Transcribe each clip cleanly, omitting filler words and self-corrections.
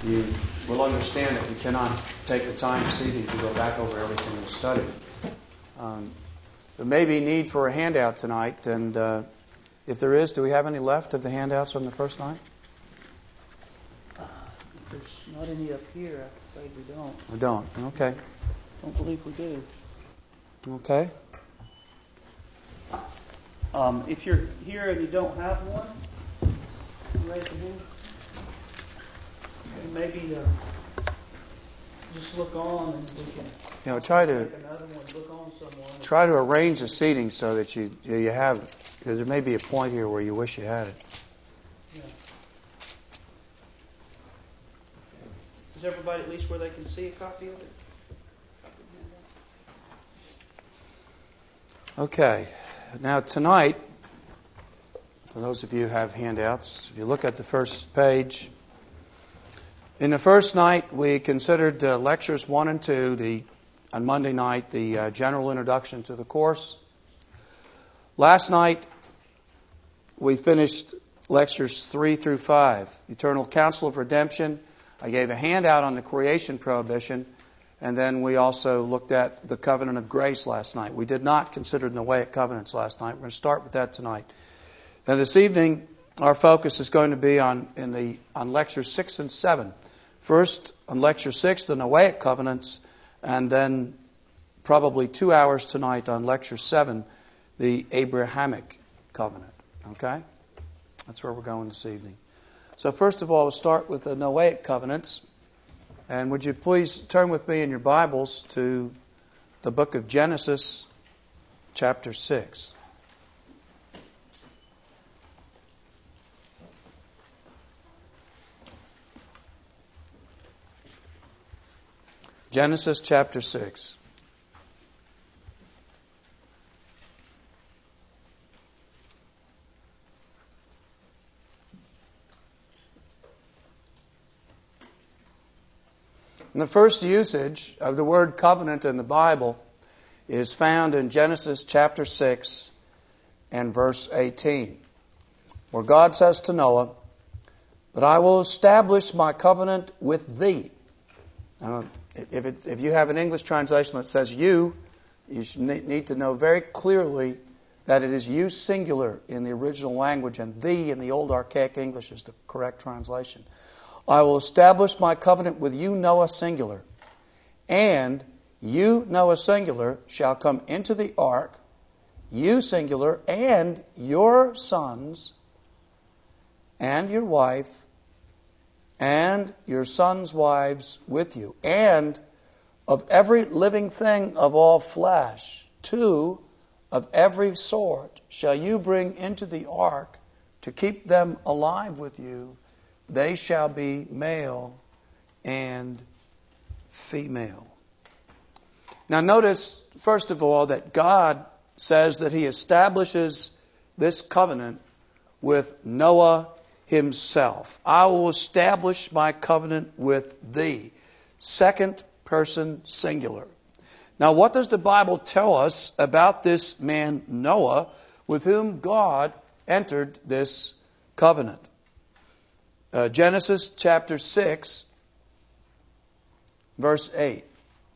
you will understand that we cannot take the time this evening to go back over everything we studied. There may be need for a handout tonight, and if there is, do we have any left of the handouts from the first night? There's not any up here. I'm afraid we don't. We don't. Okay. Don't believe we do. Okay. If you're here and you don't have one, raise your hand. And maybe just look on, and we can try to take another one. Look on someone. try to arrange the seating so that you have it, because there may be a point here where you wish you had it. Yeah. Is everybody at least where they can see a copy of it? Okay. Now tonight, for those of you who have handouts, if you look at the first page, in the first night we considered lectures 1 and 2, on Monday night, the general introduction to the course. Last night we finished lectures 3 through 5, Eternal Counsel of Redemption. I gave a handout on the creation prohibition, and then we also looked at the covenant of grace last night. We did not consider the Noahic covenants last night. We're going to start with that tonight. Now this evening, our focus is going to be on lectures 6 and 7. First, on lecture 6, the Noahic covenants, and then probably 2 hours tonight on lecture 7, the Abrahamic covenant. Okay? That's where we're going this evening. So first of all, we'll start with the Noahic covenants. And would you please turn with me in your Bibles to the book of Genesis, chapter 6. Genesis chapter 6. And the first usage of the word covenant in the Bible is found in Genesis chapter 6 and verse 18, where God says to Noah, "But I will establish my covenant with thee." Now, if you have an English translation that says you should need to know very clearly that it is you singular in the original language, and thee in the old archaic English is the correct translation. "I will establish my covenant with you, Noah, singular. And you, Noah, singular, shall come into the ark, you, singular, and your sons, and your wife, and your sons' wives with you. And of every living thing of all flesh, 2 of every sort shall you bring into the ark to keep them alive with you. They shall be male and female." Now notice, first of all, that God says that He establishes this covenant with Noah himself. "I will establish my covenant with thee." Second person singular. Now what does the Bible tell us about this man Noah with whom God entered this covenant? Genesis chapter 6, verse 8.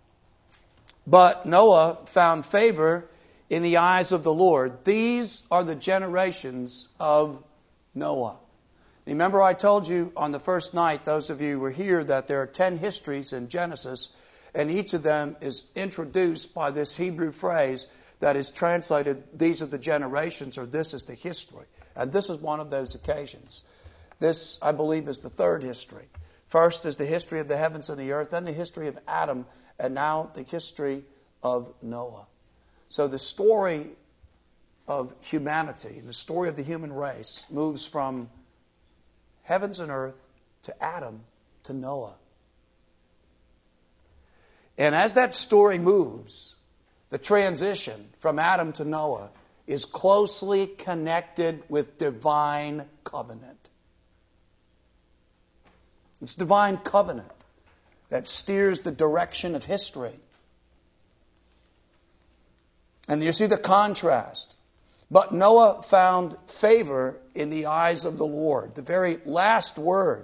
"But Noah found favor in the eyes of the Lord. These are the generations of Noah." Remember I told you on the first night, those of you who were here, that there are 10 histories in Genesis, and each of them is introduced by this Hebrew phrase that is translated, "These are the generations," or "This is the history." And this is one of those occasions. This, I believe, is the third history. First is the history of the heavens and the earth, then the history of Adam, and now the history of Noah. So the story of humanity, the story of the human race, moves from heavens and earth to Adam to Noah. And as that story moves, the transition from Adam to Noah is closely connected with divine covenant. It's divine covenant that steers the direction of history. And you see the contrast. But Noah found favor in the eyes of the Lord. The very last word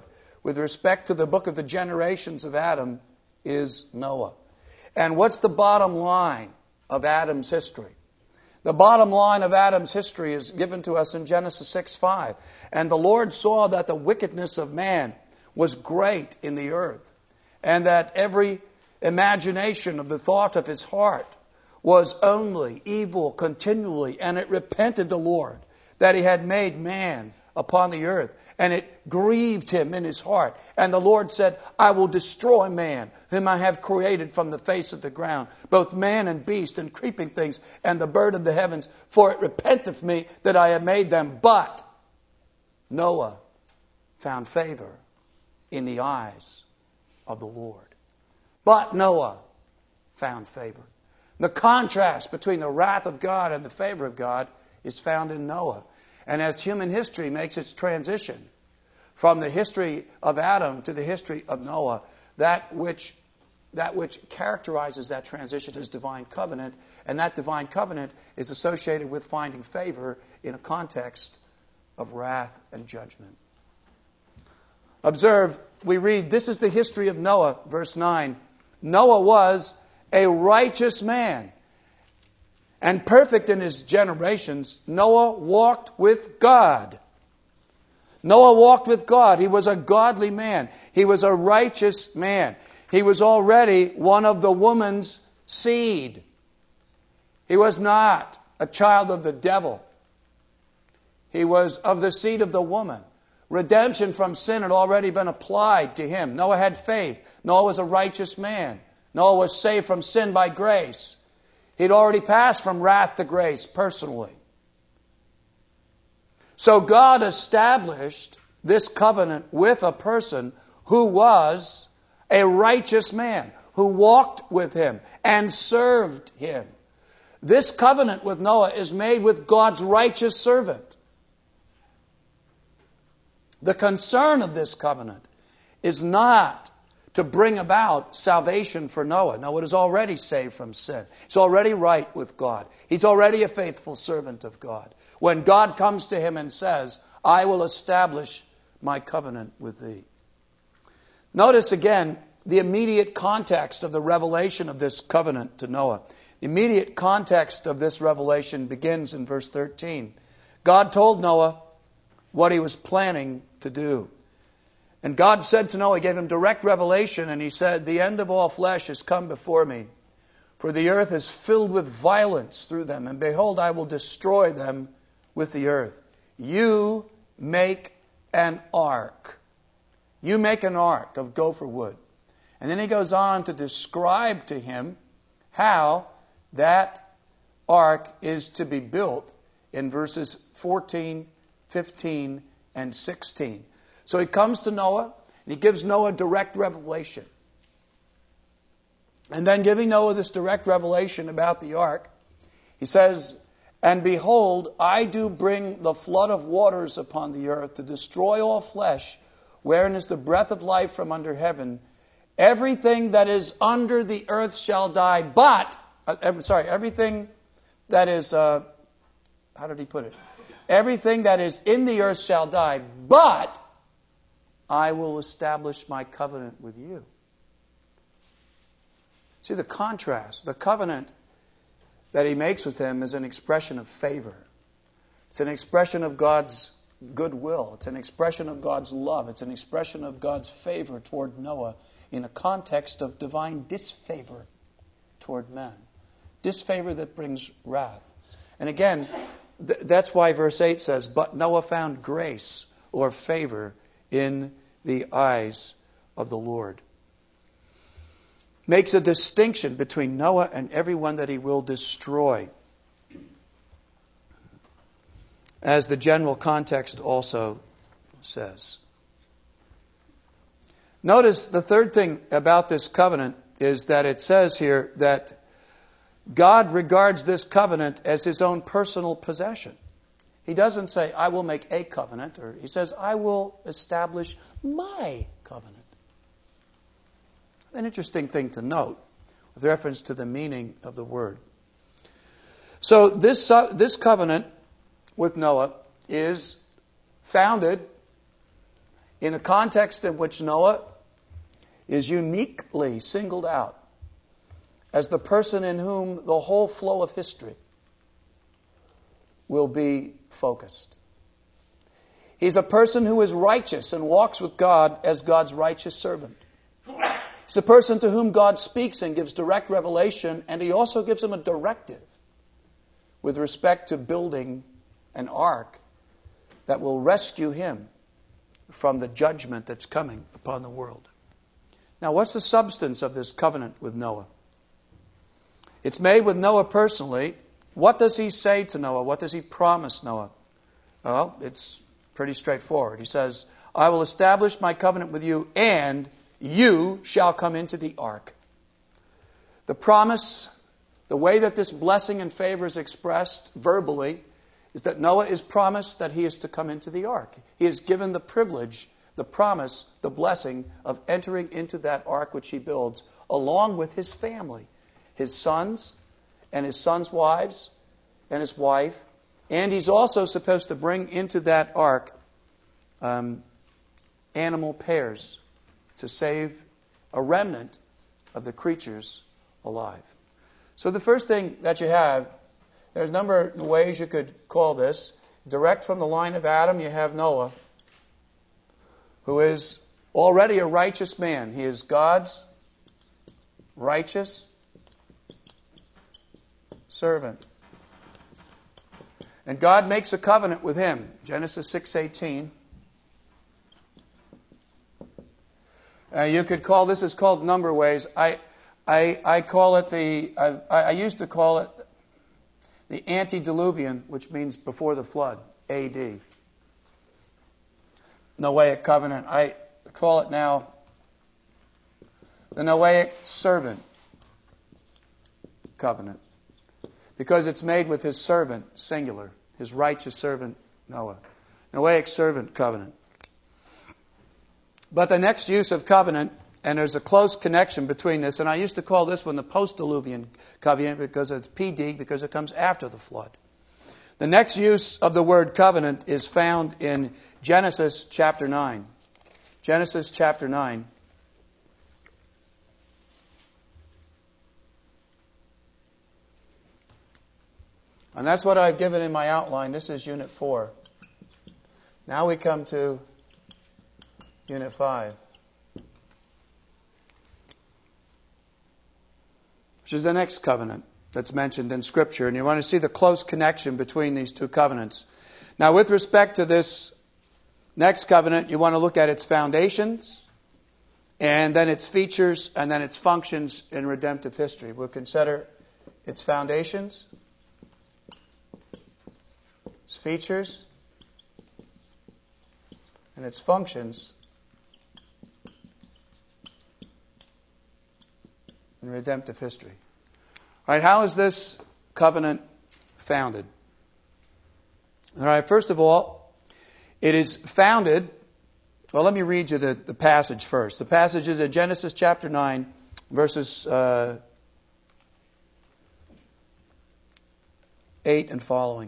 with respect to the book of the generations of Adam is Noah. And what's the bottom line of Adam's history? The bottom line of Adam's history is given to us in Genesis 6:5. And the Lord saw that the wickedness of man was great in the earth, and that every imagination of the thought of his heart was only evil continually. And it repented the Lord that he had made man upon the earth, and it grieved him in his heart. And the Lord said, I will destroy man, whom I have created from the face of the ground, both man and beast and creeping things and the bird of the heavens, for it repenteth me that I have made them. But Noah found favor in the eyes of the Lord. But Noah found favor. The contrast between the wrath of God and the favor of God is found in Noah. And as human history makes its transition from the history of Adam to the history of Noah, that which characterizes that transition is divine covenant, and that divine covenant is associated with finding favor in a context of wrath and judgment. Observe, we read, this is the history of Noah, verse 9. Noah was a righteous man and perfect in his generations. Noah walked with God. Noah walked with God. He was a godly man. He was a righteous man. He was already one of the woman's seed. He was not a child of the devil. He was of the seed of the woman. Redemption from sin had already been applied to him. Noah had faith. Noah was a righteous man. Noah was saved from sin by grace. He'd already passed from wrath to grace personally. So God established this covenant with a person who was a righteous man, who walked with him and served him. This covenant with Noah is made with God's righteous servant. The concern of this covenant is not to bring about salvation for Noah. Noah is already saved from sin. He's already right with God. He's already a faithful servant of God. When God comes to him and says, I will establish my covenant with thee. Notice again the immediate context of the revelation of this covenant to Noah. The immediate context of this revelation begins in verse 13. God told Noah what he was planning to do. And God said to Noah, he gave him direct revelation, and he said, the end of all flesh has come before me, for the earth is filled with violence through them, and behold, I will destroy them with the earth. You make an ark. You make an ark of gopher wood. And then he goes on to describe to him how that ark is to be built in verses 14, 15, and 16. So he comes to Noah, and he gives Noah direct revelation. And then giving Noah this direct revelation about the ark, he says, and behold, I do bring the flood of waters upon the earth to destroy all flesh, wherein is the breath of life from under heaven. Everything that is under the earth shall die, but, everything that is, how did he put it? Everything that is in the earth shall die, but I will establish my covenant with you. See the contrast. The covenant that he makes with him is an expression of favor. It's an expression of God's goodwill. It's an expression of God's love. It's an expression of God's favor toward Noah in a context of divine disfavor toward men. Disfavor that brings wrath. And again, that's why verse 8 says, but Noah found grace or favor in the eyes of the Lord. Makes a distinction between Noah and everyone that he will destroy. As the general context also says. Notice the third thing about this covenant is that it says here that God regards this covenant as his own personal possession. He doesn't say, I will make a covenant, or he says, I will establish my covenant. An interesting thing to note with reference to the meaning of the word. So this covenant with Noah is founded in a context in which Noah is uniquely singled out as the person in whom the whole flow of history will be focused. He's a person who is righteous and walks with God as God's righteous servant. He's a person to whom God speaks and gives direct revelation, and He also gives him a directive with respect to building an ark that will rescue him from the judgment that's coming upon the world. Now, what's the substance of this covenant with Noah? It's made with Noah personally. What does he say to Noah? What does he promise Noah? Well, it's pretty straightforward. He says, I will establish my covenant with you, and you shall come into the ark. The promise, the way that this blessing and favor is expressed verbally, is that Noah is promised that he is to come into the ark. He is given the privilege, the promise, the blessing of entering into that ark which he builds, along with his family, his sons and his sons' wives and his wife. And he's also supposed to bring into that ark animal pairs to save a remnant of the creatures alive. So the first thing that you have, there's a number of ways you could call this. Direct from the line of Adam, you have Noah, who is already a righteous man. He is God's righteous servant. And God makes a covenant with him. Genesis 6:18. You could call this is called a number of ways. I call it I used to call it the antediluvian, which means before the flood, A.D. Noahic covenant. I call it now the Noahic servant covenant, because it's made with his servant, singular, his righteous servant Noah. Noahic servant covenant. But the next use of covenant, and there's a close connection between this, and I used to call this one the post-diluvian covenant because it's PD, because it comes after the flood. The next use of the word covenant is found in Genesis chapter 9. Genesis chapter 9. And that's what I've given in my outline. This is Unit 4. Now we come to Unit 5, which is the next covenant that's mentioned in Scripture. And you want to see the close connection between these two covenants. Now, with respect to this next covenant, you want to look at its foundations, and then its features, and then its functions in redemptive history. We'll consider its foundations, its features, and its functions in redemptive history. All right, how is this covenant founded? All right, first of all, it is founded. Well, let me read you the passage first. The passage is in Genesis chapter 9, verses 8 and following.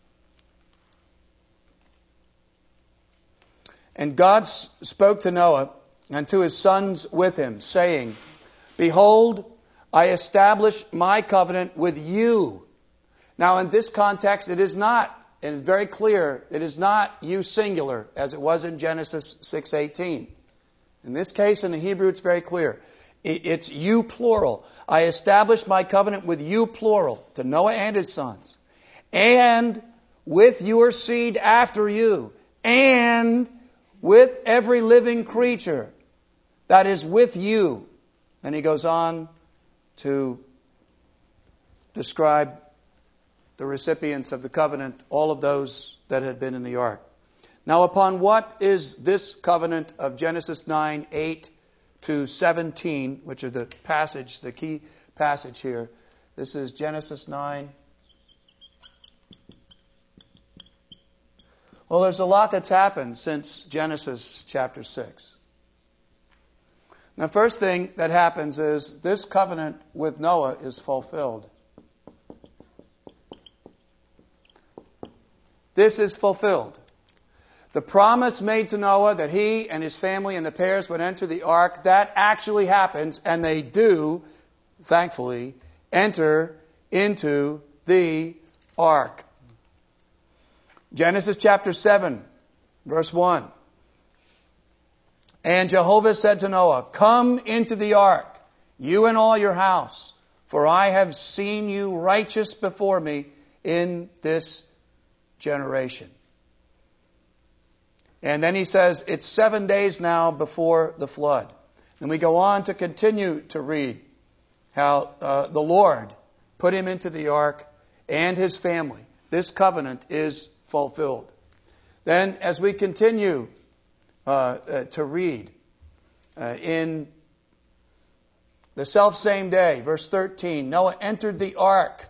And God spoke to Noah and to his sons with him, saying, Behold, I establish my covenant with you. Now, in this context, it is not, and it's very clear, it is not you singular, as it was in Genesis 6:18. In this case, in the Hebrew, it's very clear. It's you plural. I establish my covenant with you plural, to Noah and his sons, and with your seed after you, and with every living creature that is with you. And he goes on to describe the recipients of the covenant, all of those that had been in the ark. Now, upon what is this covenant of Genesis 9, 8 to 17, which are the key passage here. This is Genesis 9. Well, there's a lot that's happened since Genesis chapter 6. Now, first thing that happens is this covenant with Noah is fulfilled. This is fulfilled. The promise made to Noah that he and his family and the pairs would enter the ark, that actually happens, and they do, thankfully, enter into the ark. Genesis chapter 7, verse 1. And Jehovah said to Noah, "Come into the ark, you and all your house, for I have seen you righteous before me in this generation." And then he says, it's 7 days now before the flood. And we go on to continue to read how the Lord put him into the ark and his family. This covenant is fulfilled. Then as we continue to read in the selfsame day, verse 13, Noah entered the ark.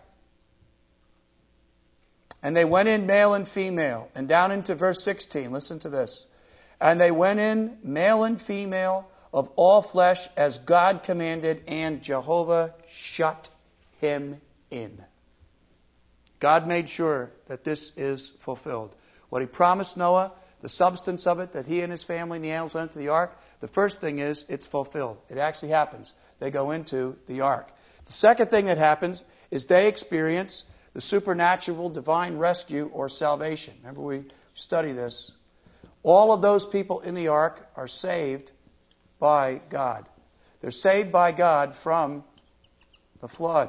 And they went in male and female. And down into verse 16, listen to this. And they went in male and female of all flesh as God commanded, and Jehovah shut him in. God made sure that this is fulfilled. What he promised Noah, the substance of it, that he and his family and the animals went into the ark, the first thing is it's fulfilled. It actually happens. They go into the ark. The second thing that happens is they experience the supernatural divine rescue or salvation. Remember we study this. All of those people in the ark are saved by God. They're saved by God from the flood.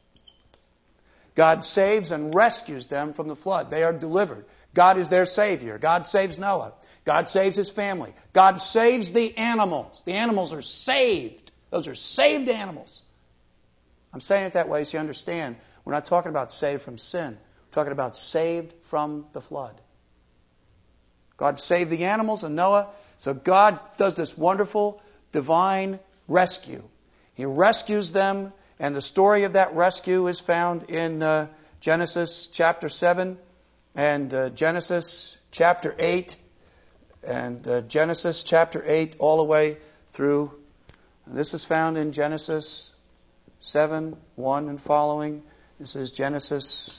God saves and rescues them from the flood. They are delivered. God is their Savior. God saves Noah. God saves his family. God saves the animals. The animals are saved. Those are saved animals. I'm saying it that way so you understand. We're not talking about saved from sin. We're talking about saved from the flood. God saved the animals and Noah. So God does this wonderful divine rescue. He rescues them, and the story of that rescue is found in Genesis chapter 7 and Genesis chapter 8 and Genesis chapter 8 all the way through. And this is found in Genesis 7, 1 and following. This is Genesis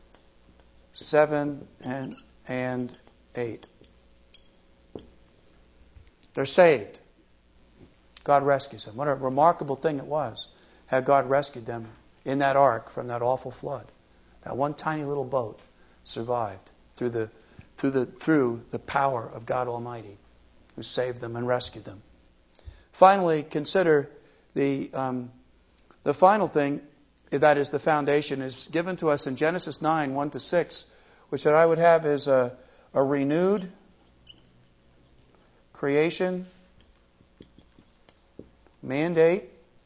7 and 8. They're saved. God rescues them. What a remarkable thing it was, how God rescued them in that ark from that awful flood. That one tiny little boat survived through the power of God Almighty, who saved them and rescued them. Finally, consider the final thing. That is the foundation, is given to us in Genesis 9, 1 to 6, which I would have is a renewed creation mandate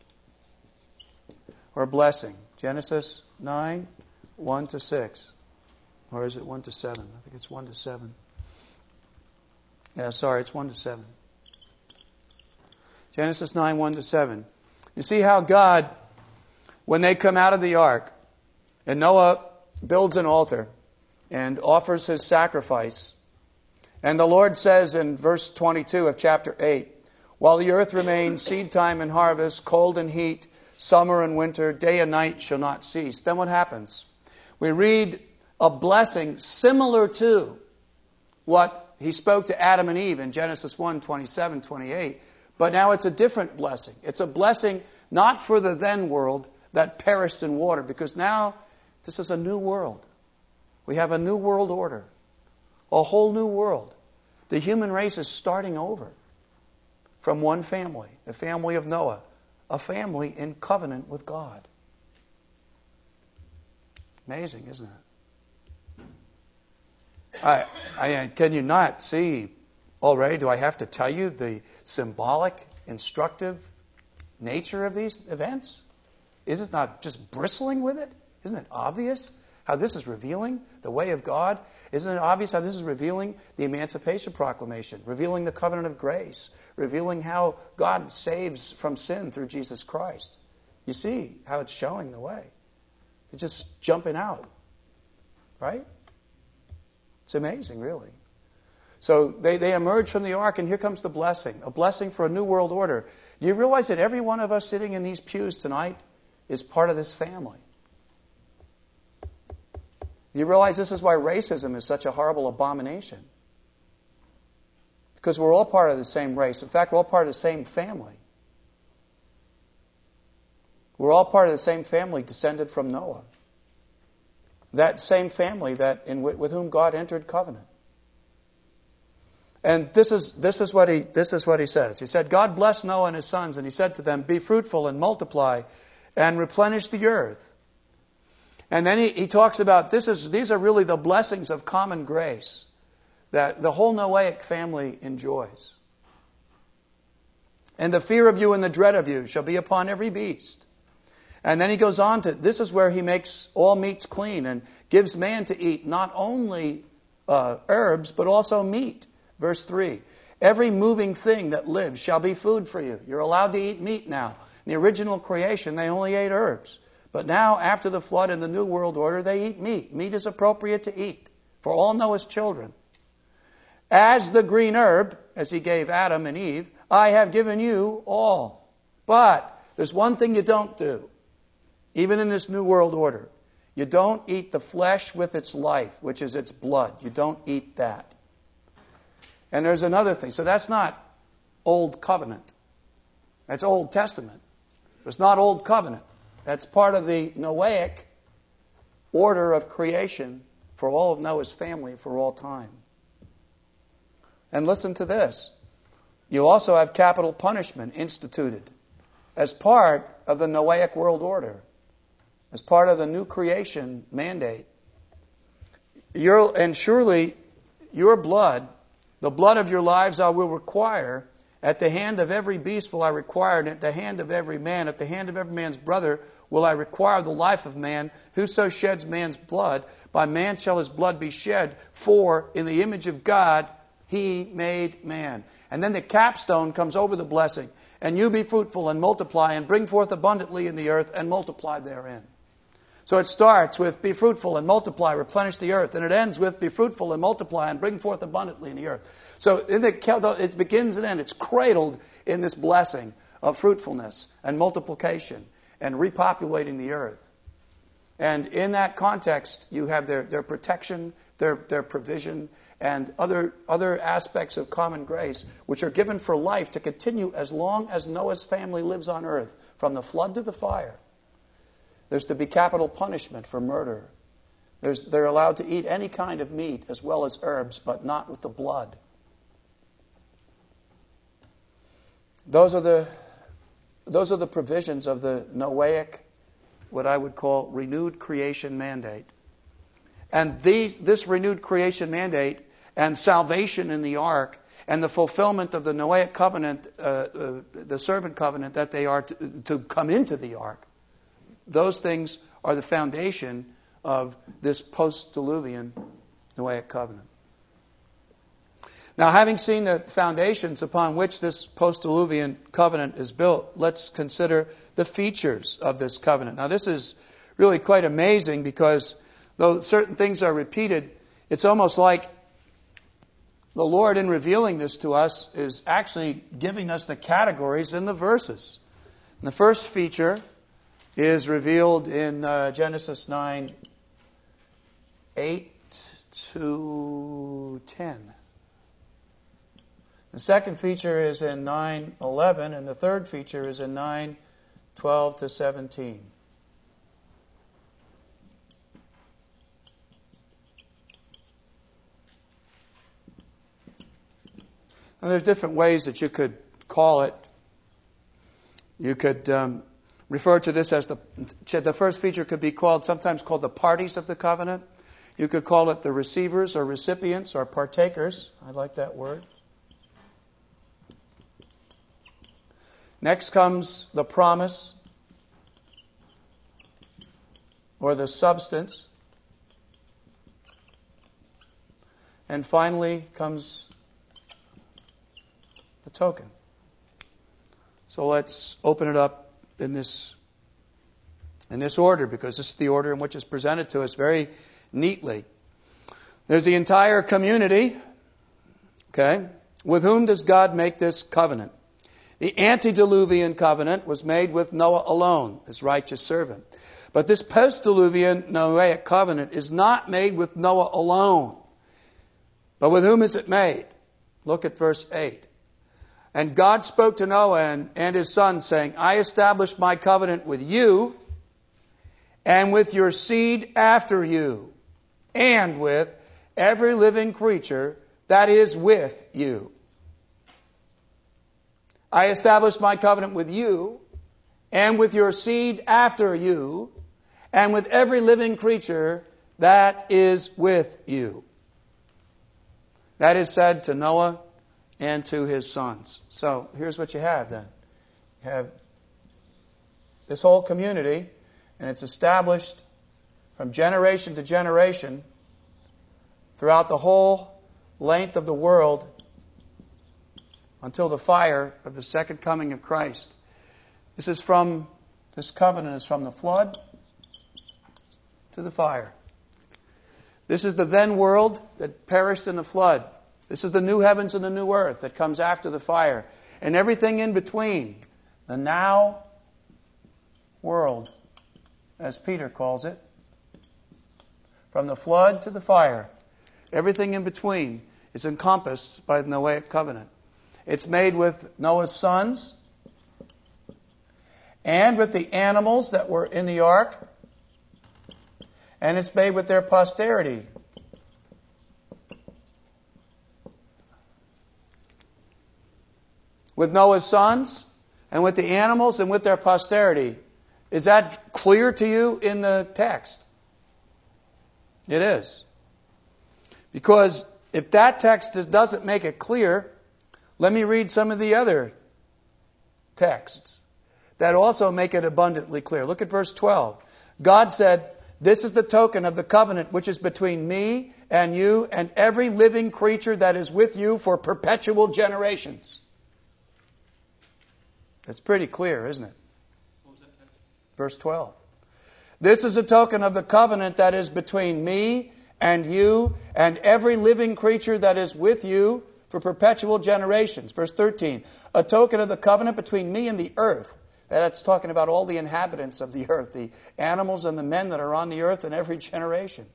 or blessing. Genesis 9, 1 to 6. Or is it 1 to 7? I think it's 1 to 7. Yeah, sorry, it's 1 to 7. Genesis 9, 1 to 7. You see how God, when they come out of the ark, and Noah builds an altar and offers his sacrifice, and the Lord says in verse 22 of chapter 8, "While the earth remains, seed time and harvest, cold and heat, summer and winter, day and night shall not cease." Then what happens? We read a blessing similar to what he spoke to Adam and Eve in Genesis 1, 27, 28. But now it's a different blessing. It's a blessing not for the then world that perished in water, because now this is a new world. We have a new world order, a whole new world. The human race is starting over from one family, the family of Noah, a family in covenant with God. Amazing, isn't it? Can you not see already? Do I have to tell you the symbolic, instructive nature of these events? Is it not just bristling with it? Isn't it obvious how this is revealing the way of God? Isn't it obvious how this is revealing the Emancipation Proclamation, revealing the covenant of grace, revealing how God saves from sin through Jesus Christ? You see how it's showing the way. It's just jumping out, right? It's amazing, really. So they emerge from the ark, and here comes the blessing, a blessing for a new world order. Do you realize that every one of us sitting in these pews tonight is part of this family? You realize this is why racism is such a horrible abomination. Because we're all part of the same race. In fact, we're all part of the same family. We're all part of the same family descended from Noah. That same family with whom God entered covenant. And this is what he says. He said, God blessed Noah and his sons, and he said to them, be fruitful and multiply and replenish the earth. And then he talks about these are really the blessings of common grace that the whole Noahic family enjoys. And the fear of you and the dread of you shall be upon every beast. And then he goes on to, this is where he makes all meats clean and gives man to eat not only herbs, but also meat. Verse 3, every moving thing that lives shall be food for you. You're allowed to eat meat now. In the original creation, they only ate herbs. But now, after the flood in the New World Order, they eat meat. Meat is appropriate to eat for all Noah's children. As the green herb, as he gave Adam and Eve, I have given you all. But there's one thing you don't do, even in this New World Order. You don't eat the flesh with its life, which is its blood. You don't eat that. And there's another thing. So that's not Old Covenant. That's Old Testament. It's not Old Covenant. That's part of the Noahic order of creation for all of Noah's family for all time. And listen to this. You also have capital punishment instituted as part of the Noahic world order, as part of the new creation mandate. And surely your blood, the blood of your lives I will require. At the hand of every beast will I require, and at the hand of every man, at the hand of every man's brother will I require the life of man. Whoso sheds man's blood, by man shall his blood be shed, for in the image of God he made man. And then the capstone comes over the blessing. And you be fruitful and multiply and bring forth abundantly in the earth and multiply therein. So it starts with be fruitful and multiply, replenish the earth. And it ends with be fruitful and multiply and bring forth abundantly in the earth. So it begins and ends. It's cradled in this blessing of fruitfulness and multiplication and repopulating the earth. And in that context, you have their protection, their provision, and other aspects of common grace, which are given for life to continue as long as Noah's family lives on earth, from the flood to the fire. There's to be capital punishment for murder. They're allowed to eat any kind of meat as well as herbs, but not with the blood. Those are the provisions of the Noahic, what I would call renewed creation mandate. And this renewed creation mandate and salvation in the ark and the fulfillment of the Noahic covenant, the servant covenant that they are to come into the ark, those things are the foundation of this post-diluvian Noahic covenant. Now, having seen the foundations upon which this post-diluvian covenant is built, let's consider the features of this covenant. Now, this is really quite amazing because though certain things are repeated, it's almost like the Lord, in revealing this to us, is actually giving us the categories in the verses. And the first feature is revealed in Genesis 9, 8 to 10. The second feature is in 9:11, and the third feature is in 9:12 to 17. And there's different ways that you could call it. You could refer to this as the first feature could be sometimes called the parties of the covenant. You could call it the receivers or recipients or partakers. I like that word. Next comes the promise or the substance. And finally comes the token. So let's open it up in this order, because this is the order in which it's presented to us very neatly. There's the entire community. Okay? With whom does God make this covenant? The antediluvian covenant was made with Noah alone, his righteous servant. But this post-diluvian Noahic covenant is not made with Noah alone. But with whom is it made? Look at verse 8. And God spoke to Noah and his sons, saying, I establish my covenant with you and with your seed after you, and with every living creature that is with you. I establish my covenant with you and with your seed after you, and with every living creature that is with you. That is said to Noah and to his sons. So here's what you have then. You have this whole community, and it's established from generation to generation throughout the whole length of the world until the fire of the second coming of Christ. This covenant is from the flood to the fire. This is the then world that perished in the flood. This is the new heavens and the new earth that comes after the fire. And everything in between, the now world, as Peter calls it, from the flood to the fire, everything in between is encompassed by the Noahic covenant. It's made with Noah's sons and with the animals that were in the ark, and it's made with their posterity. With Noah's sons and with the animals and with their posterity. Is that clear to you in the text? It is. Because if that text doesn't make it clear, let me read some of the other texts that also make it abundantly clear. Look at verse 12. God said, this is the token of the covenant which is between me and you and every living creature that is with you for perpetual generations. That's pretty clear, isn't it? What was that text? Verse 12. This is a token of the covenant that is between me and you and every living creature that is with you for perpetual generations. Verse 13. A token of the covenant between me and the earth. That's talking about all the inhabitants of the earth, the animals and the men that are on the earth in every generation.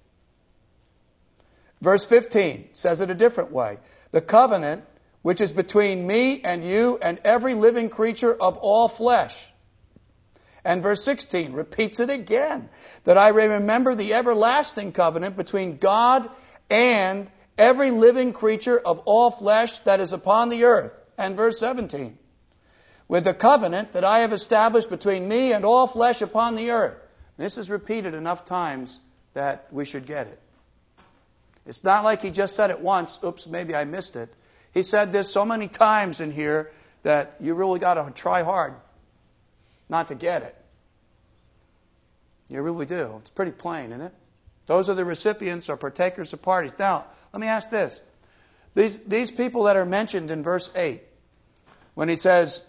Verse 15 says it a different way. The covenant which is between me and you and every living creature of all flesh. And verse 16 repeats it again, that I may remember the everlasting covenant between God and every living creature of all flesh that is upon the earth. And verse 17, with the covenant that I have established between me and all flesh upon the earth. This is repeated enough times that we should get it. It's not like he just said it once, oops, maybe I missed it. He said this so many times in here that you really got to try hard not to get it. You really do. It's pretty plain, isn't it? Those are the recipients or partakers of parties. Now, let me ask this. These people that are mentioned in verse 8, when he says,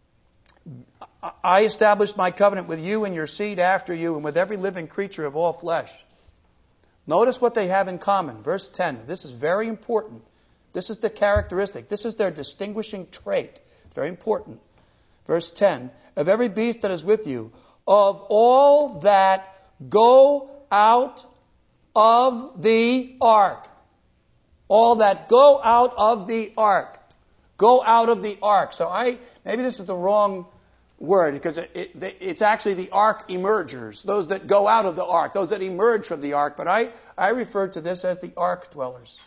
I established my covenant with you and your seed after you and with every living creature of all flesh. Notice what they have in common. Verse 10. This is very important. This is the characteristic. This is their distinguishing trait. Very important. Verse 10. Of every beast that is with you, of all that go out of the ark. All that go out of the ark. Go out of the ark. So maybe this is the wrong word, because it's actually the ark emergers, those that go out of the ark, those that emerge from the ark. But I refer to this as the ark dwellers.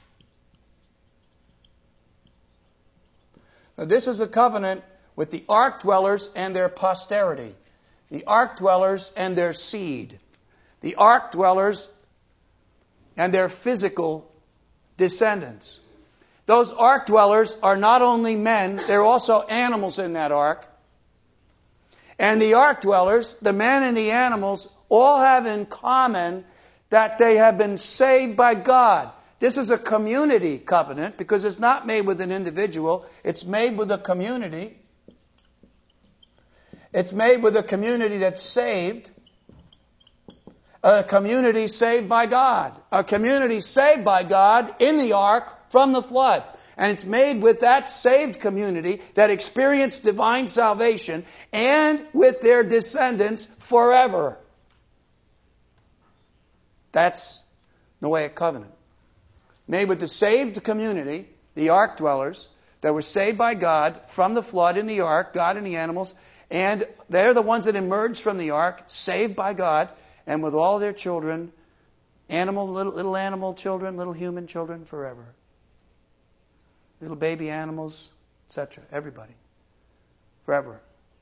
Now, this is a covenant with the ark dwellers and their posterity. The ark dwellers and their seed. The ark dwellers and their physical descendants. Those ark dwellers are not only men, they're also animals in that ark. And the ark dwellers, the men and the animals, all have in common that they have been saved by God. This is a community covenant because it's not made with an individual. It's made with a community. It's made with a community that's saved. A community saved by God. A community saved by God in the ark from the flood. And it's made with that saved community that experienced divine salvation and with their descendants forever. That's Noahic covenant. Made with the saved community the ark dwellers that were saved by God from the flood in the ark, God and the animals, and they're the ones that emerged from the ark, saved by God, and with all their children, little animal children, little human children forever. Little baby animals, etc. Everybody. Forever.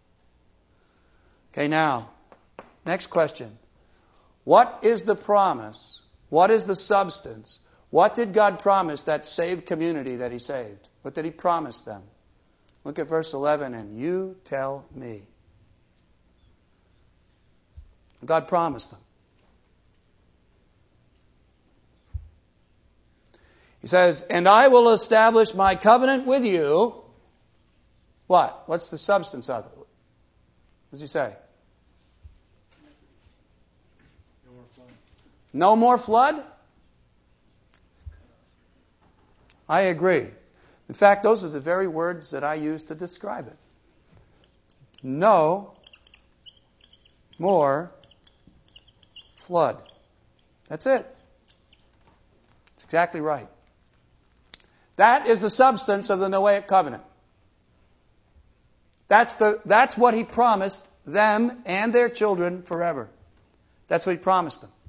Okay, now, next question. What is the promise? What is the substance? What did God promise that saved community that He saved? What did He promise them? Look at verse 11, and you tell me. God promised them. He says, and I will establish my covenant with you. What? What's the substance of it? What does He say? No more flood. No more flood? I agree. In fact, those are the very words that I use to describe it. No more flood. That's it. That's exactly right. That is the substance of the Noahic covenant. That's what He promised them and their children forever. That's what He promised them.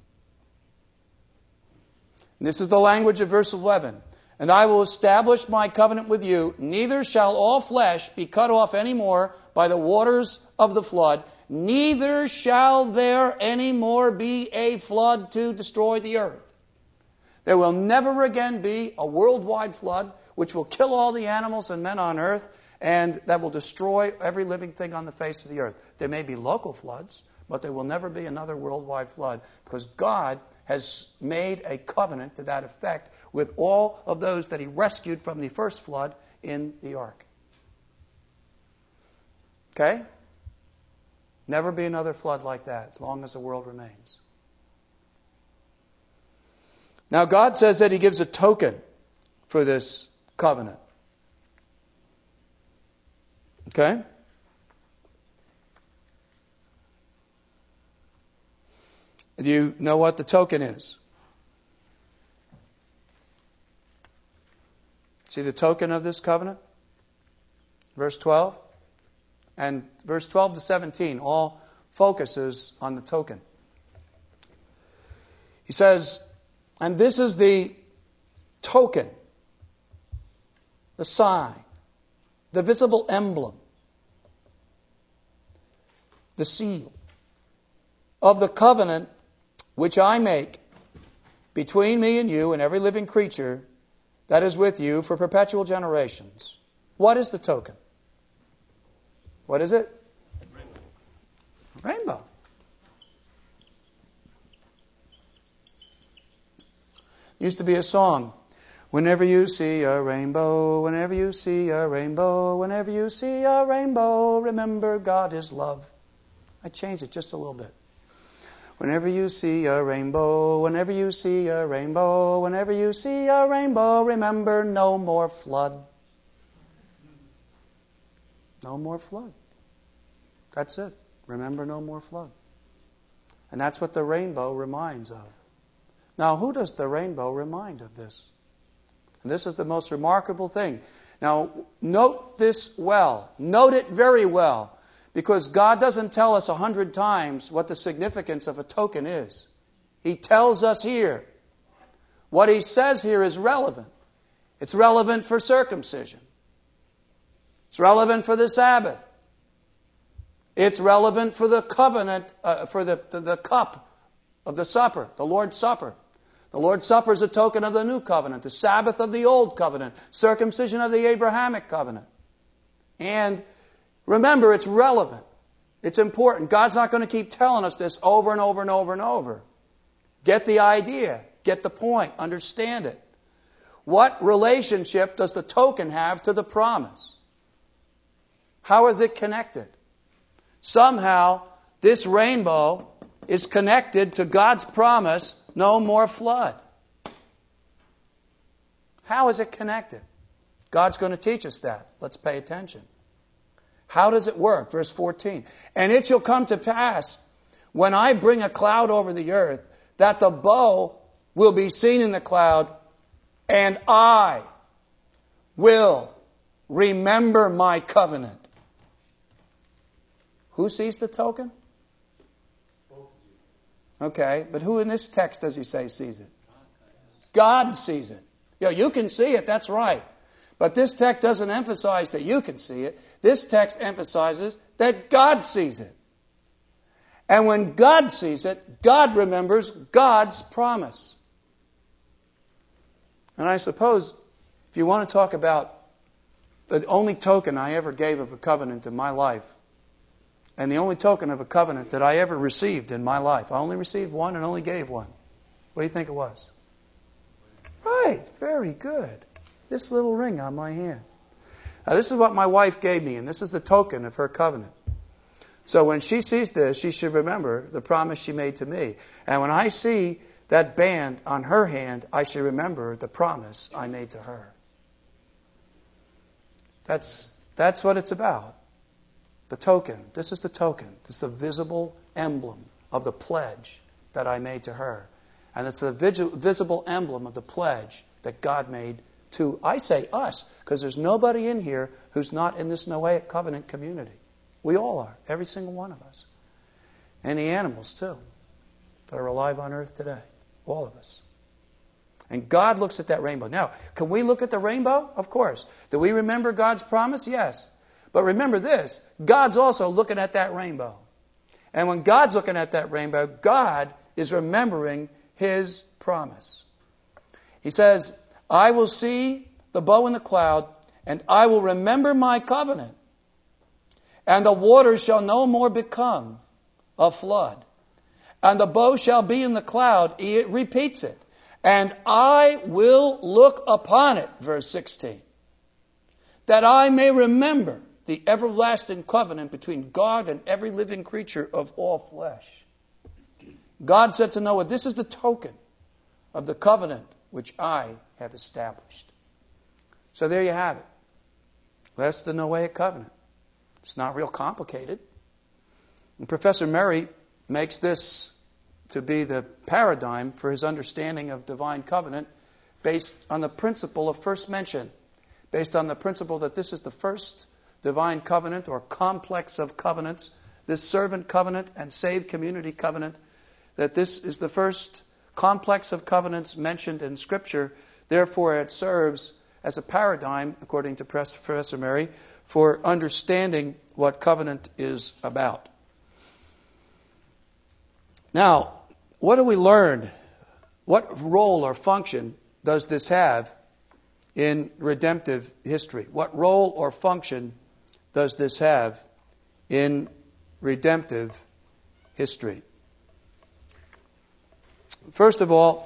And this is the language of verse 11. And I will establish my covenant with you. Neither shall all flesh be cut off any more by the waters of the flood. Neither shall there any more be a flood to destroy the earth. There will never again be a worldwide flood which will kill all the animals and men on earth and that will destroy every living thing on the face of the earth. There may be local floods, but there will never be another worldwide flood because God has made a covenant to that effect with all of those that He rescued from the first flood in the ark. Okay? Never be another flood like that as long as the world remains. Now God says that He gives a token for this covenant. Okay? Do you know what the token is? See the token of this covenant? Verse 12. And verse 12 to 17 all focuses on the token. He says, and this is the token, the sign, the visible emblem, the seal of the covenant which I make between me and you and every living creature that is with you for perpetual generations. What is the token? What is it? Rainbow. Used to be a song. Whenever you see a rainbow, whenever you see a rainbow, whenever you see a rainbow, remember God is love. I changed it just a little bit. Whenever you see a rainbow, whenever you see a rainbow, whenever you see a rainbow, remember no more flood. No more flood. That's it. Remember no more flood. And that's what the rainbow reminds of. Now, who does the rainbow remind of this? And this is the most remarkable thing. Now, note this well. Note it very well. Because God doesn't tell us 100 times what the significance of a token is. He tells us here. What He says here is relevant. It's relevant for circumcision. It's relevant for the Sabbath. It's relevant for the covenant, for the cup of the supper, the Lord's Supper. The Lord's Supper is a token of the new covenant, the Sabbath of the old covenant, circumcision of the Abrahamic covenant. And remember, it's relevant. It's important. God's not going to keep telling us this over and over and over and over. Get the idea. Get the point. Understand it. What relationship does the token have to the promise? How is it connected? Somehow, this rainbow is connected to God's promise, no more flood. How is it connected? God's going to teach us that. Let's pay attention. How does it work? Verse 14. And it shall come to pass, when I bring a cloud over the earth, that the bow will be seen in the cloud, and I will remember my covenant. Who sees the token? Okay, but who in this text does he say sees it? God sees it. You can see it, that's right. But this text doesn't emphasize that you can see it. This text emphasizes that God sees it. And when God sees it, God remembers God's promise. And I suppose if you want to talk about the only token I ever gave of a covenant in my life, and the only token of a covenant that I ever received in my life, I only received one and only gave one. What do you think it was? Right, very good. This little ring on my hand. Now, this is what my wife gave me, and this is the token of her covenant. So when she sees this, she should remember the promise she made to me. And when I see that band on her hand, I should remember the promise I made to her. That's what it's about. The token. This is the token. This is the visible emblem of the pledge that I made to her. And it's the visible emblem of the pledge that God made to, I say us, because there's nobody in here who's not in this Noahic covenant community. We all are, every single one of us. And the animals too, that are alive on earth today. All of us. And God looks at that rainbow. Now, can we look at the rainbow? Of course. Do we remember God's promise? Yes. But remember this, God's also looking at that rainbow. And when God's looking at that rainbow, God is remembering His promise. He says, I will see the bow in the cloud, and I will remember my covenant. And the waters shall no more become a flood. And the bow shall be in the cloud. It repeats it. And I will look upon it, verse 16, that I may remember the everlasting covenant between God and every living creature of all flesh. God said to Noah, this is the token of the covenant which I have established. So there you have it. That's the Noahic covenant. It's not real complicated. And Professor Murray makes this to be the paradigm for his understanding of divine covenant based on the principle of first mention, based on the principle that this is the first divine covenant or complex of covenants, this servant covenant and saved community covenant, that this is the first complex of covenants mentioned in Scripture. Therefore, it serves as a paradigm, according to Professor Murray, for understanding what covenant is about. Now, what do we learn? What role or function does this have in redemptive history? What role or function does this have in redemptive history? First of all,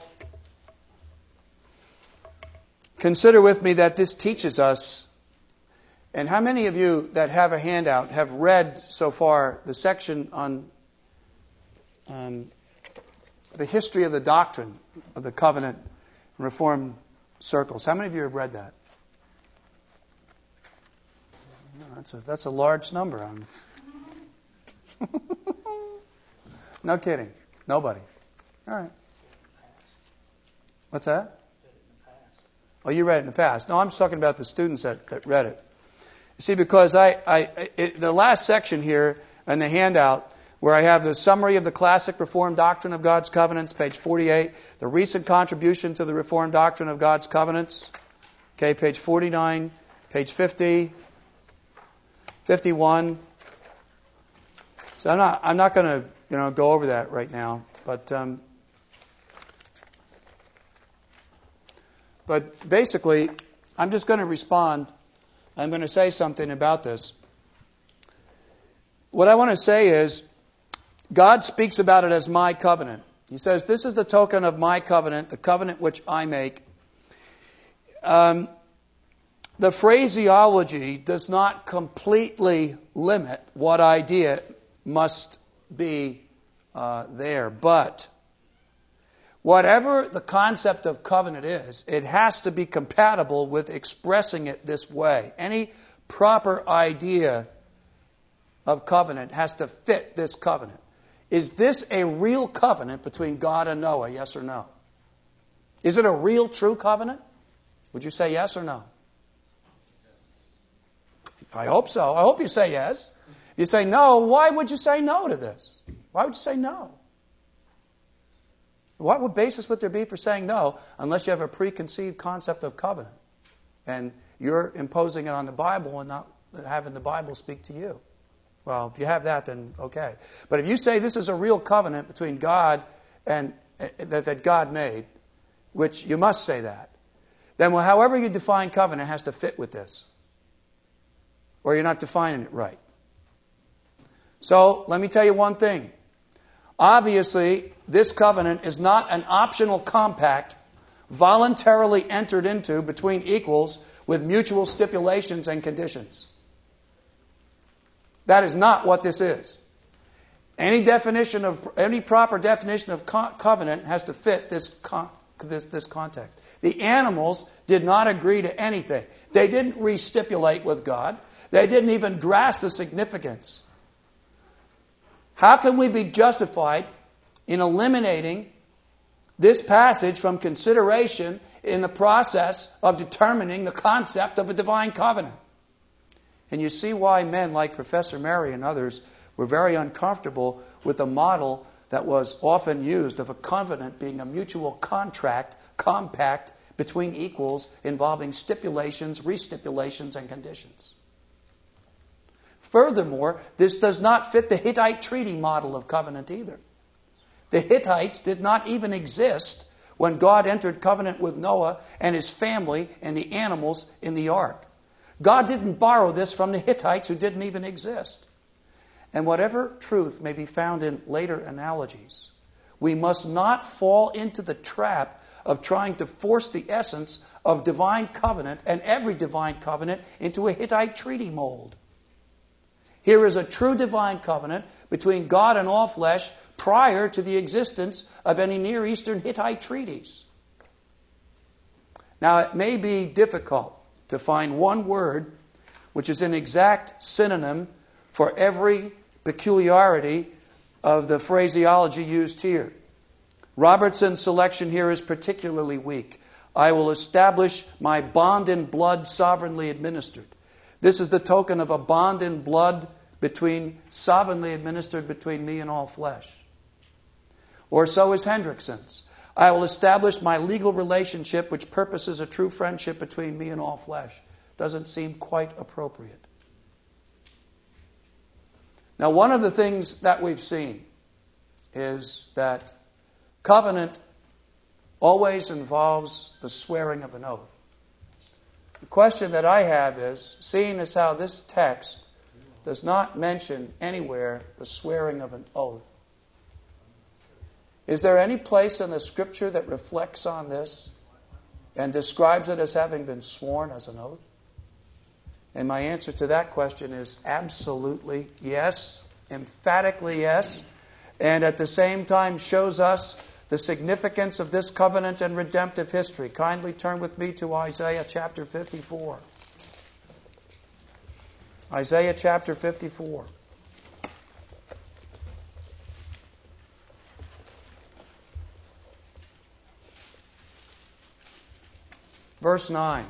consider with me that this teaches us, and how many of you that have a handout have read so far the section on the history of the doctrine of the covenant in Reformed circles? How many of you have read that? That's a large number. No kidding. Nobody. All right. What's that? Oh, you read it in the past. No, I'm just talking about the students that read it. You see, because the last section here in the handout, where I have the summary of the classic Reformed doctrine of God's covenants, page 48, the recent contribution to the Reformed doctrine of God's covenants, okay, page 49, page 50, 51. So I'm not going to go over that right now, but basically, I'm just going to respond. I'm going to say something about this. What I want to say is, God speaks about it as my covenant. He says, this is the token of my covenant, the covenant which I make. The phraseology does not completely limit what idea must be there. But whatever the concept of covenant is, it has to be compatible with expressing it this way. Any proper idea of covenant has to fit this covenant. Is this a real covenant between God and Noah, yes or no? Is it a real, true covenant? Would you say yes or no? I hope so. I hope you say yes. If you say no, why would you say no to this? Why would you say no? What basis would there be for saying no unless you have a preconceived concept of covenant and you're imposing it on the Bible and not having the Bible speak to you? Well, if you have that, then okay. But if you say this is a real covenant between God and that God made, which you must say that, then however you define covenant has to fit with this, or you're not defining it right. So let me tell you one thing. Obviously, this covenant is not an optional compact voluntarily entered into between equals with mutual stipulations and conditions. That is not what this is. Any proper definition of covenant has to fit this context. The animals did not agree to anything. They didn't re-stipulate with God. They didn't even grasp the significance. How can we be justified in eliminating this passage from consideration in the process of determining the concept of a divine covenant? And you see why men like Professor Mary and others were very uncomfortable with the model that was often used of a covenant being a mutual compact between equals involving stipulations, re-stipulations, and conditions. Furthermore, this does not fit the Hittite treaty model of covenant either. The Hittites did not even exist when God entered covenant with Noah and his family and the animals in the ark. God didn't borrow this from the Hittites who didn't even exist. And whatever truth may be found in later analogies, we must not fall into the trap of trying to force the essence of divine covenant and every divine covenant into a Hittite treaty mold. Here is a true divine covenant between God and all flesh prior to the existence of any Near Eastern Hittite treaties. Now, it may be difficult to find one word which is an exact synonym for every peculiarity of the phraseology used here. Robertson's selection here is particularly weak. I will establish my bond in blood sovereignly administered. This is the token of a bond in blood sovereignly administered between me and all flesh. Or so is Hendrickson's. I will establish my legal relationship which purposes a true friendship between me and all flesh. Doesn't seem quite appropriate. Now, one of the things that we've seen is that covenant always involves the swearing of an oath. The question that I have is, seeing as how this text does not mention anywhere the swearing of an oath, is there any place in the Scripture that reflects on this and describes it as having been sworn as an oath? And my answer to that question is absolutely yes, emphatically yes, and at the same time shows us the significance of this covenant and redemptive history. Kindly turn with me to Isaiah chapter 54. Isaiah chapter 54. Verse 9.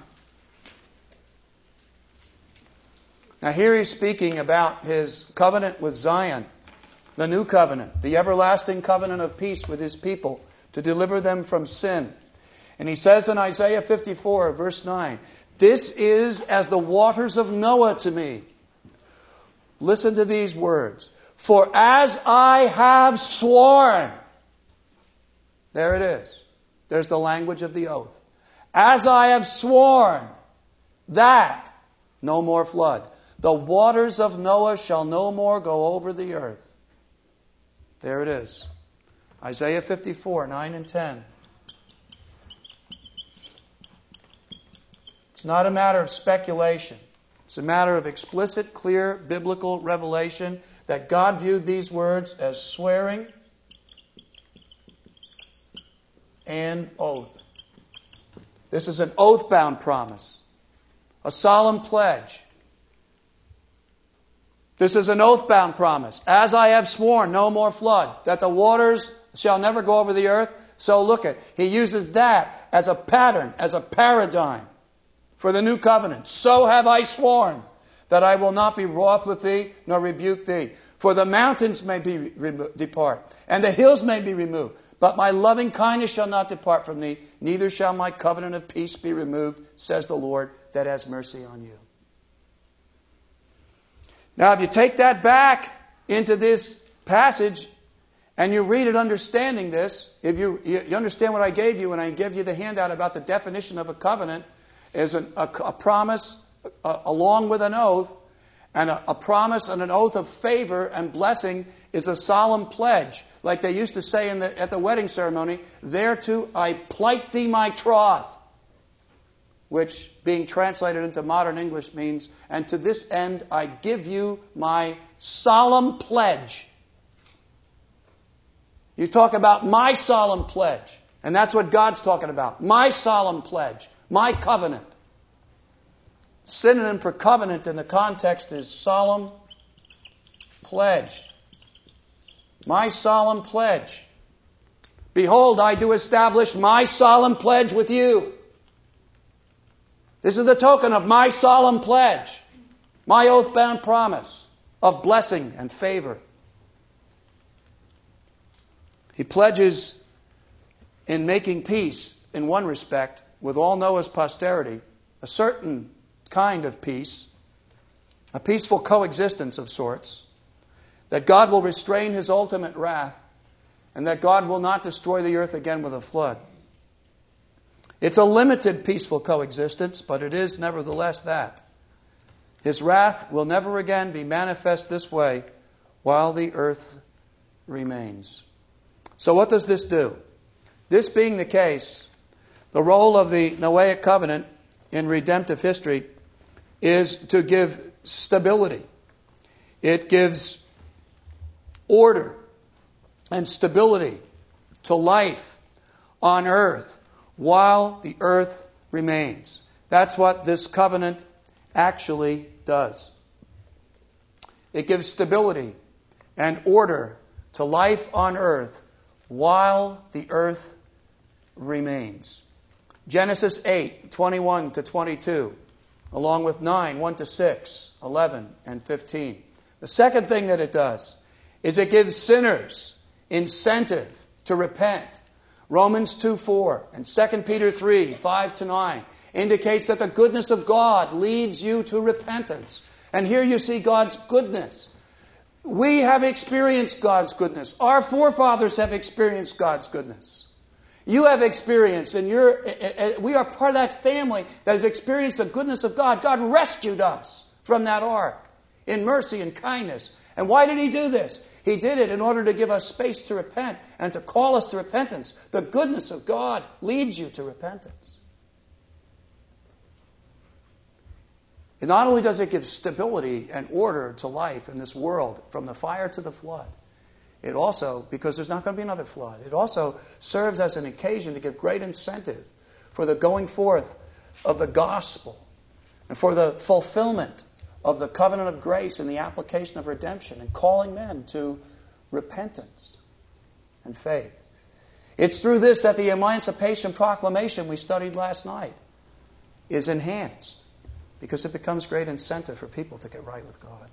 Now here he's speaking about his covenant with Zion, the new covenant, the everlasting covenant of peace with his people to deliver them from sin. And he says in Isaiah 54, verse 9, "This is as the waters of Noah to me." Listen to these words. "For as I have sworn," there it is. There's the language of the oath. "As I have sworn that no more flood. The waters of Noah shall no more go over the earth." There it is. Isaiah 54, 9 and 10. It's not a matter of speculation. It's a matter of explicit, clear, biblical revelation that God viewed these words as swearing and oath. This is an oath-bound promise, a solemn pledge. This is an oath-bound promise. "As I have sworn, no more flood, that the waters shall never go over the earth." So look at, he uses that as a pattern, as a paradigm for the new covenant. "So have I sworn that I will not be wroth with thee, nor rebuke thee. For the mountains may depart, and the hills may be removed. But my loving kindness shall not depart from thee, neither shall my covenant of peace be removed, says the Lord that has mercy on you. Now, if you take that back into this passage, and you read it understanding this, if you understand what I gave you when I gave you the handout about the definition of a covenant, is a promise along with an oath, and a promise and an oath of favor and blessing is a solemn pledge. Like they used to say at the wedding ceremony, thereto I plight thee my troth, which being translated into modern English means, and to this end I give you my solemn pledge. You talk about my solemn pledge. And that's what God's talking about. My solemn pledge. My covenant. Synonym for covenant in the context is solemn pledge. My solemn pledge. Behold, I do establish my solemn pledge with you. This is the token of my solemn pledge. My oath-bound promise of blessing and favor. He pledges in making peace, in one respect, with all Noah's posterity, a certain kind of peace, a peaceful coexistence of sorts, that God will restrain His ultimate wrath, and that God will not destroy the earth again with a flood. It's a limited peaceful coexistence, but it is nevertheless that. His wrath will never again be manifest this way while the earth remains. So what does this do? This being the case, the role of the Noahic covenant in redemptive history is to give stability. It gives order and stability to life on earth while the earth remains. That's what this covenant actually does. It gives stability and order to life on earth while the earth remains. Genesis 8, 21 to 22, along with 9, 1 to 6, 11, and 15. The second thing that it does is it gives sinners incentive to repent. Romans 2:4 and 2 Peter 3, 5 to 9 indicates that the goodness of God leads you to repentance. And here you see God's goodness. We have experienced God's goodness. Our forefathers have experienced God's goodness. You have experienced, and we are part of that family that has experienced the goodness of God. God rescued us from that ark in mercy and kindness. And why did He do this? He did it in order to give us space to repent and to call us to repentance. The goodness of God leads you to repentance. And not only does it give stability and order to life in this world, from the fire to the flood, it also, because there's not going to be another flood, it also serves as an occasion to give great incentive for the going forth of the gospel and for the fulfillment of the covenant of grace and the application of redemption and calling men to repentance and faith. It's through this that the Emancipation Proclamation we studied last night is enhanced, because it becomes great incentive for people to get right with God.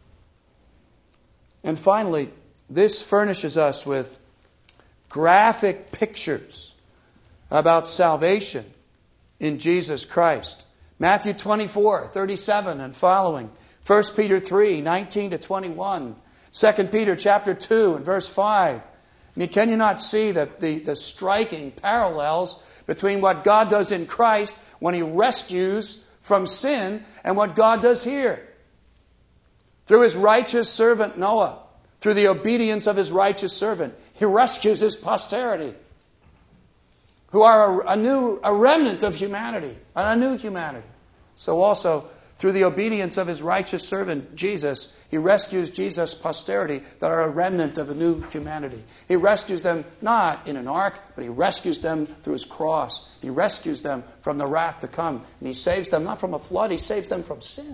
And finally, this furnishes us with graphic pictures about salvation in Jesus Christ. Matthew 24, 37 and following. 1 Peter 3, 19 to 21. 2 Peter chapter 2 and verse 5. I mean, can you not see the striking parallels between what God does in Christ when He rescues from sin and what God does here? Through His righteous servant Noah, through the obedience of His righteous servant, He rescues His posterity, who are a remnant of humanity, a new humanity. So also, through the obedience of His righteous servant Jesus, He rescues Jesus' posterity that are a remnant of a new humanity. He rescues them not in an ark, but He rescues them through His cross. He rescues them from the wrath to come. And He saves them not from a flood, He saves them from sin.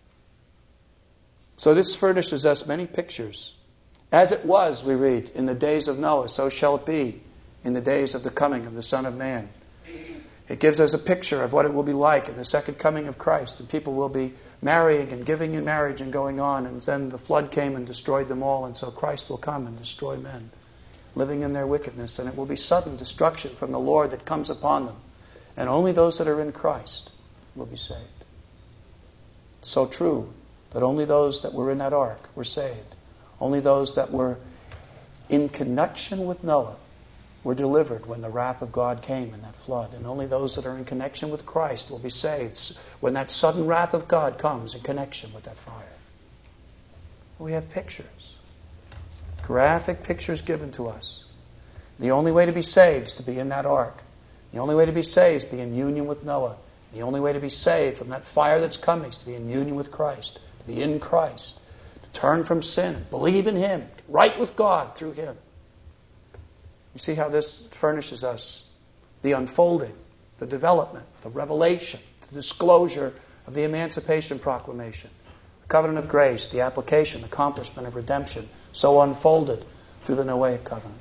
So this furnishes us many pictures. As it was, we read, in the days of Noah, so shall it be in the days of the coming of the Son of Man. It gives us a picture of what it will be like in the second coming of Christ. And people will be marrying and giving in marriage and going on. And then the flood came and destroyed them all. And so Christ will come and destroy men, living in their wickedness. And it will be sudden destruction from the Lord that comes upon them. And only those that are in Christ will be saved. So true that only those that were in that ark were saved. Only those that were in connection with Noah were delivered when the wrath of God came in that flood. And only those that are in connection with Christ will be saved when that sudden wrath of God comes in connection with that fire. We have pictures. Graphic pictures given to us. The only way to be saved is to be in that ark. The only way to be saved is to be in union with Noah. The only way to be saved from that fire that's coming is to be in union with Christ. To be in Christ. To turn from sin. Believe in Him. Right with God through Him. You see how this furnishes us the unfolding, the development, the revelation, the disclosure of the Emancipation Proclamation, the covenant of grace, the application, accomplishment of redemption, so unfolded through the Noahic covenant.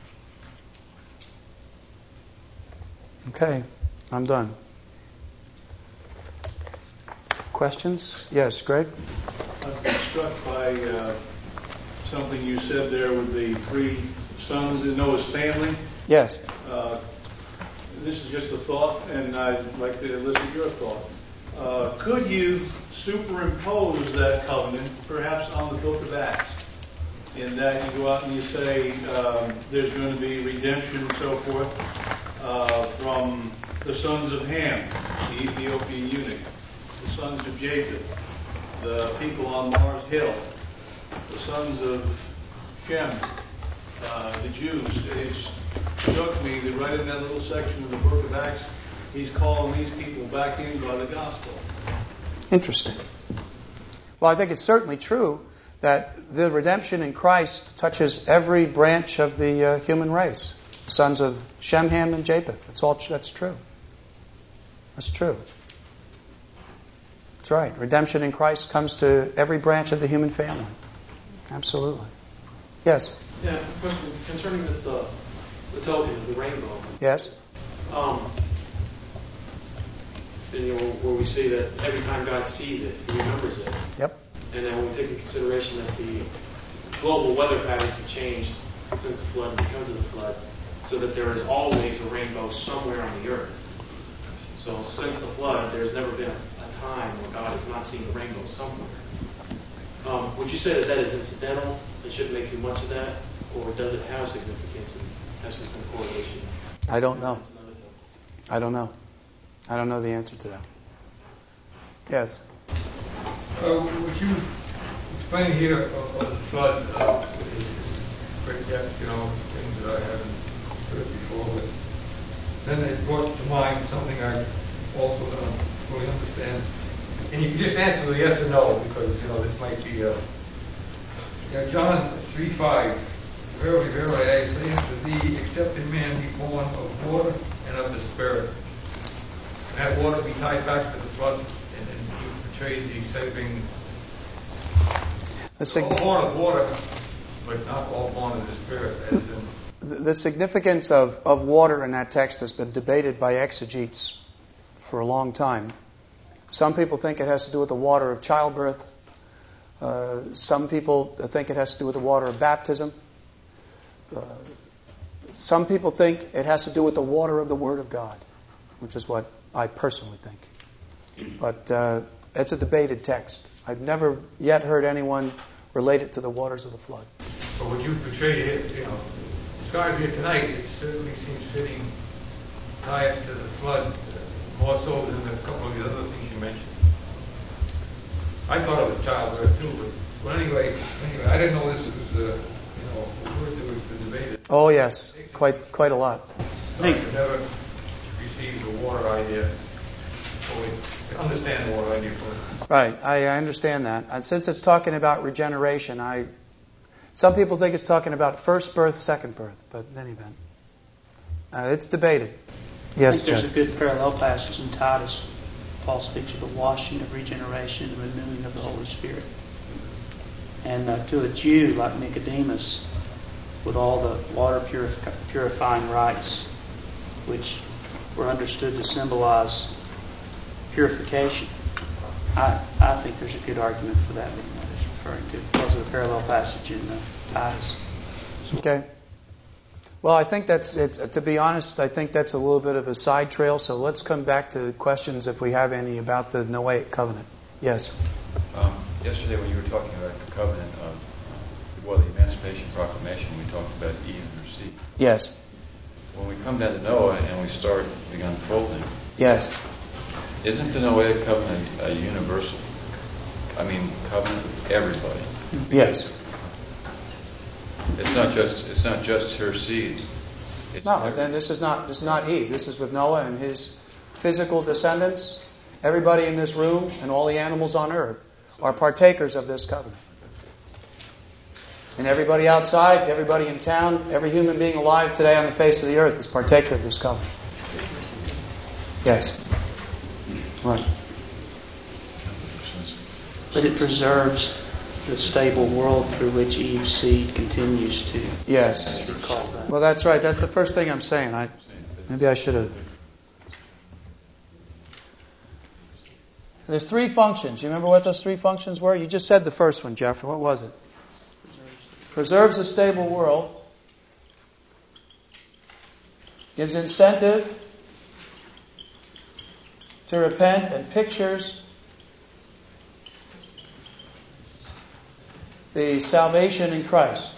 Okay, I'm done. Questions? Yes, Greg? I've been struck by something you said there with the three sons in Noah's family. Yes. This is just a thought, and I'd like to listen to your thought. Could you superimpose that covenant, perhaps on the book of Acts, in that you go out and you say there's going to be redemption and so forth from the sons of Ham, the Ethiopian eunuch, the sons of Japheth, the people on Mars Hill, the sons of Shem, the Jews. It struck me that right in that little section of the book of Acts, he's calling these people back in by the gospel. Interesting. Well, I think it's certainly true that the redemption in Christ touches every branch of the human race. Sons of Shem, Ham, and Japheth. That's true. That's true. That's right. Redemption in Christ comes to every branch of the human family. Absolutely. Yes? Yeah, question concerning this, the token, the rainbow. Yes? Where we see that every time God sees it, He remembers it. Yep. And then when we take into consideration that the global weather patterns have changed since the flood and because of the flood, so that there is always a rainbow somewhere on the earth. So since the flood, there's never been a time where God has not seen the rainbow somewhere. Would you say that is incidental and shouldn't make too much of that? Or does it have significance and have some kind of correlation? I don't know. I don't know. I don't know the answer to that. Yes? Would you explain here of the flood, great depth, things that I haven't heard before, but then it brought to mind something I also don't fully understand. And you can just answer with yes or no, because, this might be, John 3:5, verily, verily, I say unto thee, except a man be born of water and of the Spirit. And that water be tied back to the flood, and you portrayed the saving, all born of water, but not all born of the Spirit, as in... The significance of water in that text has been debated by exegetes for a long time. Some people think it has to do with the water of childbirth. Some people think it has to do with the water of baptism. Some people think it has to do with the water of the Word of God, which is what I personally think. But it's a debated text. I've never yet heard anyone relate it to the waters of the flood. But what you portrayed here, described here tonight, it certainly seems fitting, tie it to the flood, more so than a couple of the other things you mentioned. I thought it was childbirth too, but anyway, I didn't know this was a word that was debated. Oh yes, quite a lot. I never received the water idea. Understand the water idea first. Right, I understand that. And since it's talking about regeneration, some people think it's talking about first birth, second birth, but in any event, it's debated. Yes, I think there's a good parallel passage in Titus. Paul speaks of the washing of regeneration and renewing of the Holy Spirit. And to a Jew like Nicodemus, with all the water purifying rites, which were understood to symbolize purification. I think there's a good argument for that being what it's referring to because of the parallel passage in Titus. Okay. Well, I think to be honest, I think that's a little bit of a side trail, so let's come back to questions if we have any about the Noahic covenant. Yes? Yesterday when you were talking about the covenant of, the Emancipation Proclamation, we talked about Eve and her seed. Yes. When we come down to Noah and we start the unfolding, yes, isn't the Noahic covenant a universal? Covenant with everybody. Yes. It's not just her seed. No, then this is not Eve. This is with Noah and his physical descendants. Everybody in this room and all the animals on earth are partakers of this covenant. And everybody outside, everybody in town, every human being alive today on the face of the earth is partaker of this covenant. Yes. Right. But it preserves the stable world through which Eve's seed continues to. Yes. Call that. Well, that's right. That's the first thing I'm saying. Maybe I should have. There's 3 functions. You remember what those 3 functions were? You just said the first one, Jeffrey. What was it? Preserves a stable world. Gives incentive to repent and pictures the salvation in Christ.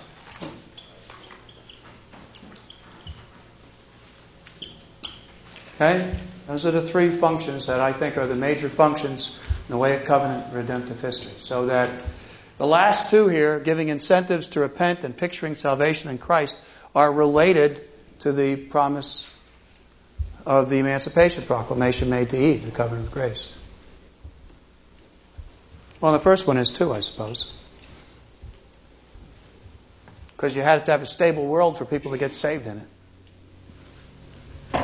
Okay? Those are the 3 functions that I think are the major functions in the Noahic covenant redemptive history. So that the last 2 here, giving incentives to repent and picturing salvation in Christ, are related to the promise of the Emancipation Proclamation made to Eve, the covenant of grace. Well, the first one is too, I suppose. Because you had to have a stable world for people to get saved in it.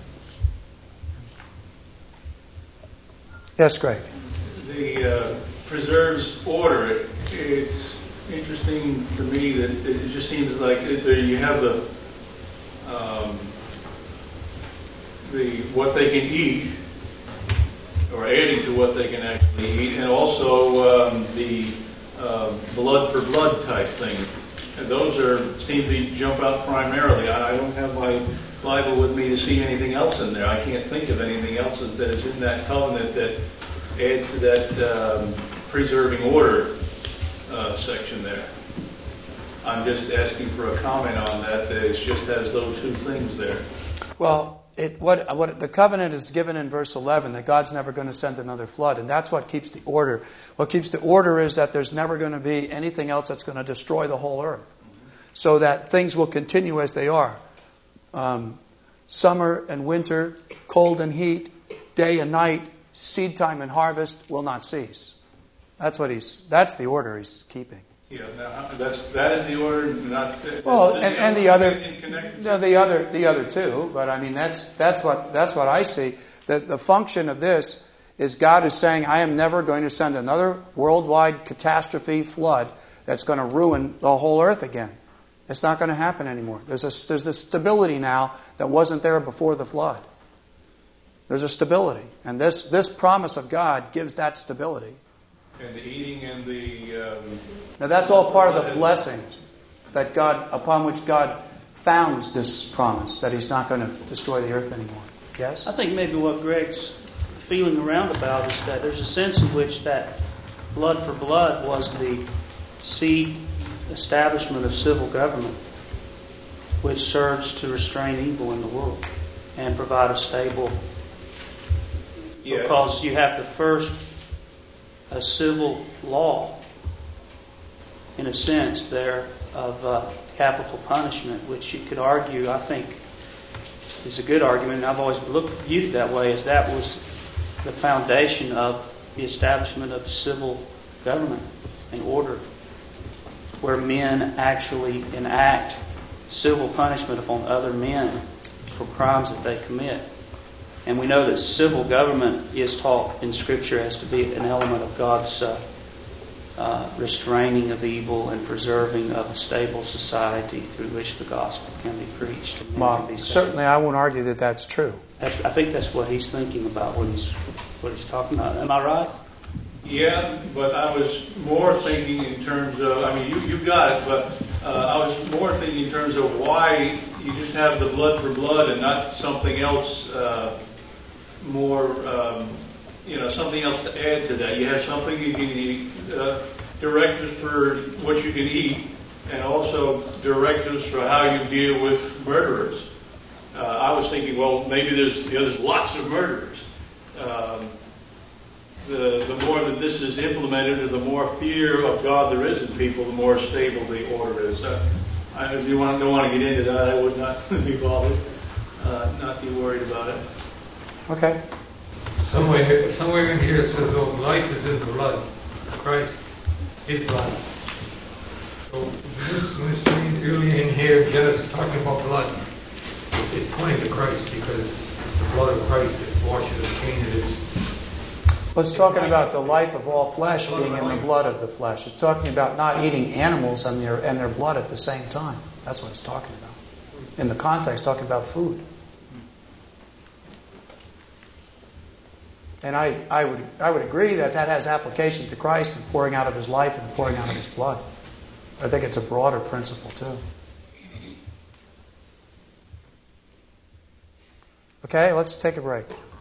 Yes, Greg. The preserves order. It's interesting to me that it just seems like you have the what they can eat, or adding to what they can actually eat, and also the blood for blood type thing. And those seem to jump out primarily. I don't have my Bible with me to see anything else in there. I can't think of anything else that is in that covenant that adds to that preserving order section there. I'm just asking for a comment on that. It just has those 2 things there. Well, what the covenant is given in verse 11, that God's never going to send another flood, and that's what keeps the order. What keeps the order is that there's never going to be anything else that's going to destroy the whole earth, so that things will continue as they are. Summer and winter, cold and heat, day and night, seed time and harvest will not cease. That's the order he's keeping. Yeah, that is the order, not. Well, and the other 2. But I mean, that's what I see. The function of this is God is saying, I am never going to send another worldwide catastrophe flood that's going to ruin the whole earth again. It's not going to happen anymore. There's a stability now that wasn't there before the flood. There's a stability, and this promise of God gives that stability. And the eating and the... Now that's all part of the blessing that upon which God founds this promise, that He's not going to destroy the earth anymore. Yes? I think maybe what Greg's feeling around about is that there's a sense in which that blood for blood was the seed establishment of civil government, which serves to restrain evil in the world and provide a stable... Yes. Because you have a civil law, in a sense, there of capital punishment, which you could argue, I think, is a good argument, and I've always viewed it that way, as that was the foundation of the establishment of civil government and order, where men actually enact civil punishment upon other men for crimes that they commit. And we know that civil government is taught in Scripture as to be an element of God's restraining of evil and preserving of a stable society through which the gospel can be preached. And men can be saved. Certainly, I won't argue that that's true. I think that's what he's thinking about when he's talking about. Am I right? Yeah, but I was more thinking in terms of, I mean, you got it, but I was more thinking in terms of why you just have the blood for blood and not something else more, something else to add to that. You have something you can eat, directives for what you can eat, and also directives for how you deal with murderers. I was thinking, well, maybe there's lots of murderers. The more that this is implemented, or the more fear of God there is in people, the more stable the order is. If you don't want to get into that, I would not be bothered, not be worried about it. Okay. Somewhere in here it says, "Oh, life is in the blood." Christ is blood. So when it's saying early in here, Genesis talking about blood, it's pointing to Christ because it's the blood of Christ that washes and cleanses. Well, it's talking about the life of all flesh being in the blood of the flesh. It's talking about not eating animals and their blood at the same time. That's what it's talking about. In the context, talking about food. And I would agree that has application to Christ and pouring out of His life and pouring out of His blood. I think it's a broader principle too. Okay, let's take a break.